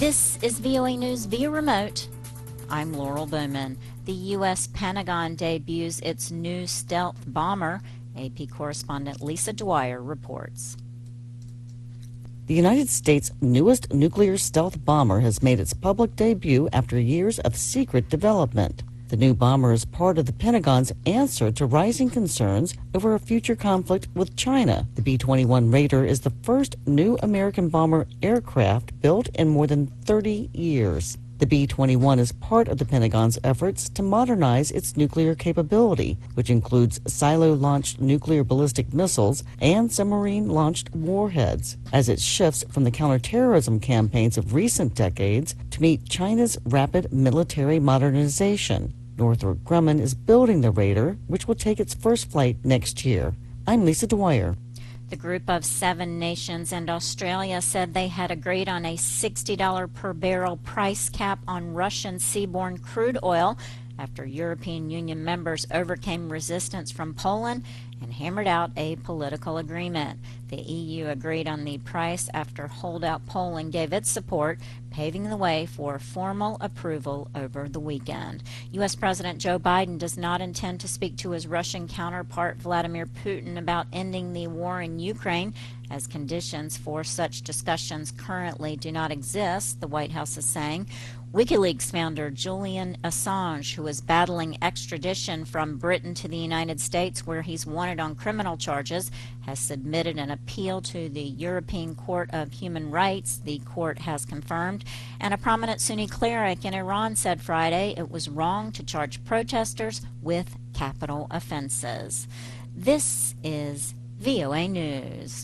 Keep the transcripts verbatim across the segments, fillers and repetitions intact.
This is V O A News via remote. I'm Laurel Bowman. The U S Pentagon debuts its new stealth bomber. A P correspondent Lisa Dwyer reports. The United States' newest nuclear stealth bomber has made its public debut after years of secret development. The new bomber is part of the Pentagon's answer to rising concerns over a future conflict with China. The B twenty-one Raider is the first new American bomber aircraft built in more than thirty years. The B twenty-one is part of the Pentagon's efforts to modernize its nuclear capability, which includes silo-launched nuclear ballistic missiles and submarine-launched warheads, as it shifts from the counterterrorism campaigns of recent decades to meet China's rapid military modernization. Northrop Grumman is building the Raider, which will take its first flight next year. I'm Lisa Dwyer. The Group of Seven Nations and Australia said they had agreed on a sixty dollars per barrel price cap on Russian seaborne crude oil after European Union members overcame resistance from Poland and hammered out a political agreement. The E U agreed on the price after holdout Poland gave its support, paving the way for formal approval over the weekend. U S President Joe Biden does not intend to speak to his Russian counterpart Vladimir Putin about ending the war in Ukraine, as conditions for such discussions currently do not exist, the White House is saying. WikiLeaks founder Julian Assange, who is battling extradition from Britain to the United States where he's wanted on criminal charges, has submitted an appeal to the European Court of Human Rights, the court has confirmed, and a prominent Sunni cleric in Iran said Friday it was wrong to charge protesters with capital offenses. This is V O A News.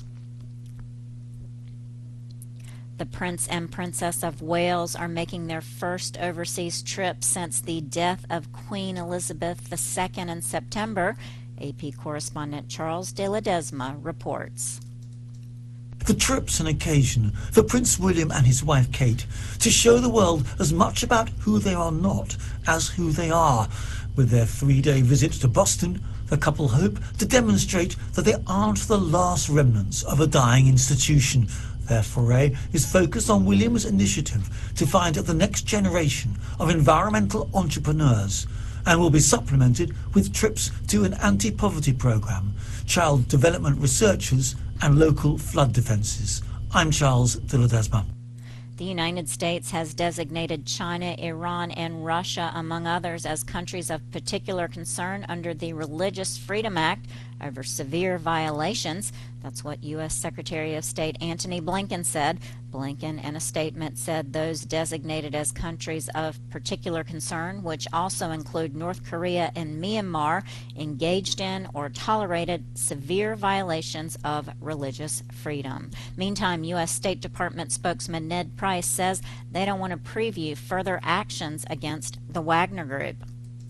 The Prince and Princess of Wales are making their first overseas trip since the death of Queen Elizabeth the Second in September. A P correspondent Charles de Ledesma reports. The trip's an occasion for Prince William and his wife Kate to show the world as much about who they are not as who they are. With their three-day visit to Boston, the couple hope to demonstrate that they aren't the last remnants of a dying institution. Their foray is focused on William's initiative to find the next generation of environmental entrepreneurs and will be supplemented with trips to an anti-poverty program, child development researchers and local flood defenses. I'm Charles de Ledesma. The United States has designated China, Iran, and Russia, among others, as countries of particular concern under the Religious Freedom Act over severe violations. That's what U S Secretary of State Antony Blinken said. Blinken, in a statement, said those designated as countries of particular concern, which also include North Korea and Myanmar, engaged in or tolerated severe violations of religious freedom. Meantime, U S State Department spokesman Ned Price says they don't want to preview further actions against the Wagner Group.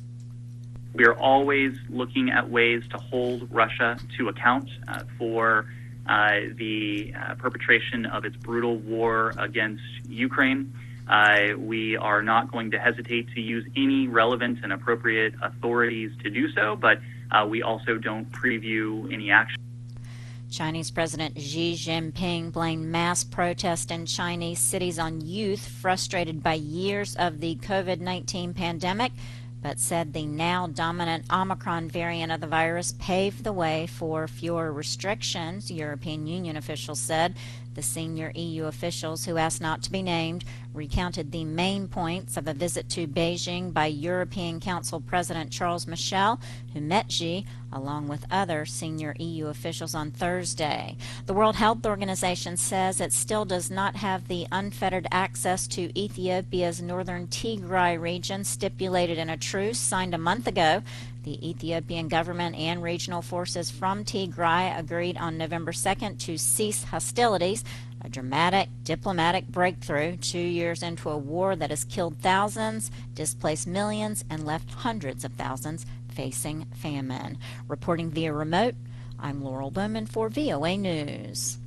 We are always looking at ways to hold Russia to account uh, for uh, the uh, perpetration of its brutal war against Ukraine. Uh, we are not going to hesitate to use any relevant and appropriate authorities to do so, but uh, we also don't preview any action. Chinese President Xi Jinping blamed mass protests in Chinese cities on youth frustrated by years of the COVID nineteen pandemic, but said the now dominant Omicron variant of the virus paved the way for fewer restrictions, European Union officials said. The senior E U officials, who asked not to be named, recounted the main points of a visit to Beijing by European Council President Charles Michel, who met Xi along with other senior E U officials on Thursday. The World Health Organization says it still does not have the unfettered access to Ethiopia's northern Tigray region stipulated in a truce signed a month ago. The Ethiopian government and regional forces from Tigray agreed on November second to cease hostilities, a dramatic diplomatic breakthrough two years into a war that has killed thousands, displaced millions, and left hundreds of thousands facing famine. Reporting via remote, I'm Laurel Bowman for V O A News.